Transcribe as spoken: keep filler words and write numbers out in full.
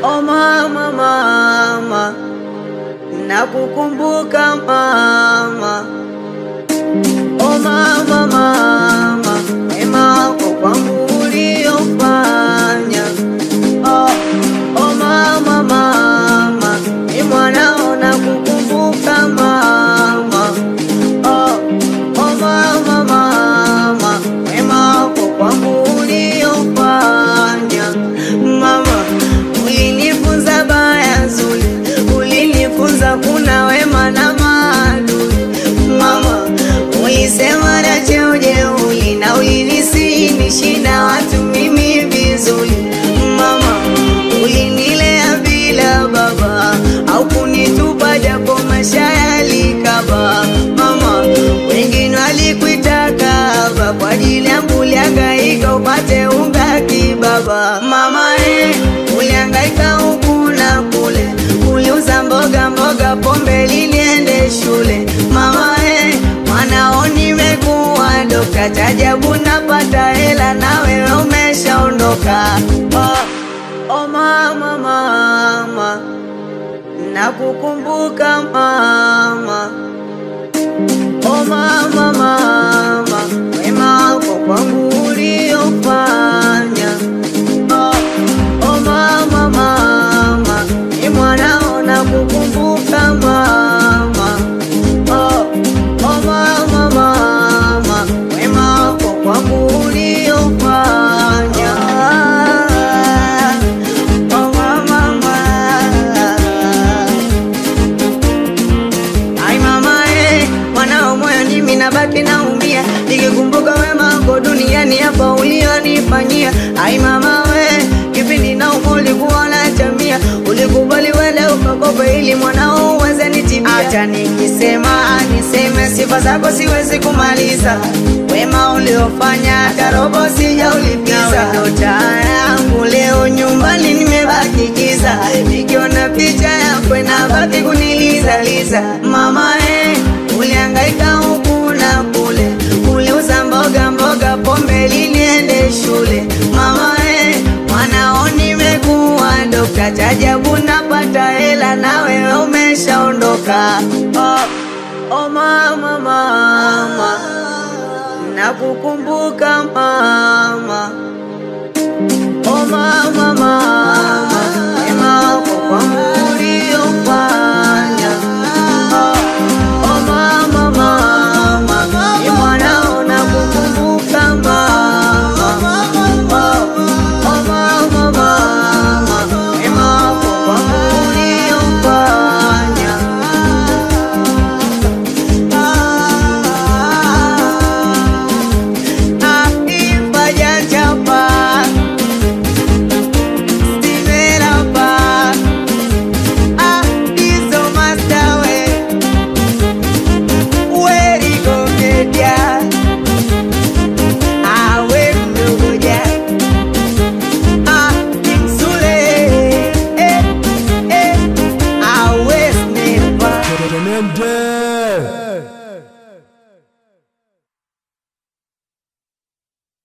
Oh mama mama, nakukumbuka mama. Oh mama mama, wema wako kwangu uliofanya. Oh, oh mama mama, ni mwanao nakukumbuka mama. Oh, oh mama mama, wema wako kwangu uliofanya. Mama, ulinifunza baya zuri, ulinifunza kuna wema na maadui. Mama, ulisema na cheo jeuri, na ulinisihi na watu mimi vizuri. Mama, ulinilea bila baba, au kunitupa japo maisha yalikaba. Mama, wengine walikuitaka haba, kwa ajili yangu ulihangaika upate unga kibaba. Mama eh, ulihangaika huku na kule, uliuza mboga mboga pombe liniende shule. Mama eh, mwanao nimekuwa dokta, tajabu napata hela na wewe umeshaondoka. Oh, oh mama mama, nakukumbuka mama. Oh mama mama, wema wako kwangu uliofanya. Oh, oh mama mama, ni mwanao nakukumbuka mama. Oh, oh mama mama, wema wako kwangu uliofanya. Oh mama mama, ai mama eh, mwanao moyo mimi nabaki naumia, nikikumbuka wema wako duniani hapa ulionifanyia. Ai mama we, kipindi na ulikuwa na jamia, ulikubali wende ukakopa ili mwanao uweze nitibia. Hata nikisema niseme sifa zako siwezi kumaliza, wema uliofanya hata robo sijaulipiza. Nyota yangu leo nyumbani nimebaki giza, nikiona picha yako inabaki kunilizaliza. Mama eh, ulihangaika huku na kule, uliuza mboga mboga pombe liniende shule. Mama eh, mwanao nimekuwa dokta, tajabu napata hela na wewe umeshaondoka. Oh, oh mama mama, nakukumbuka mama. Oh mama mama,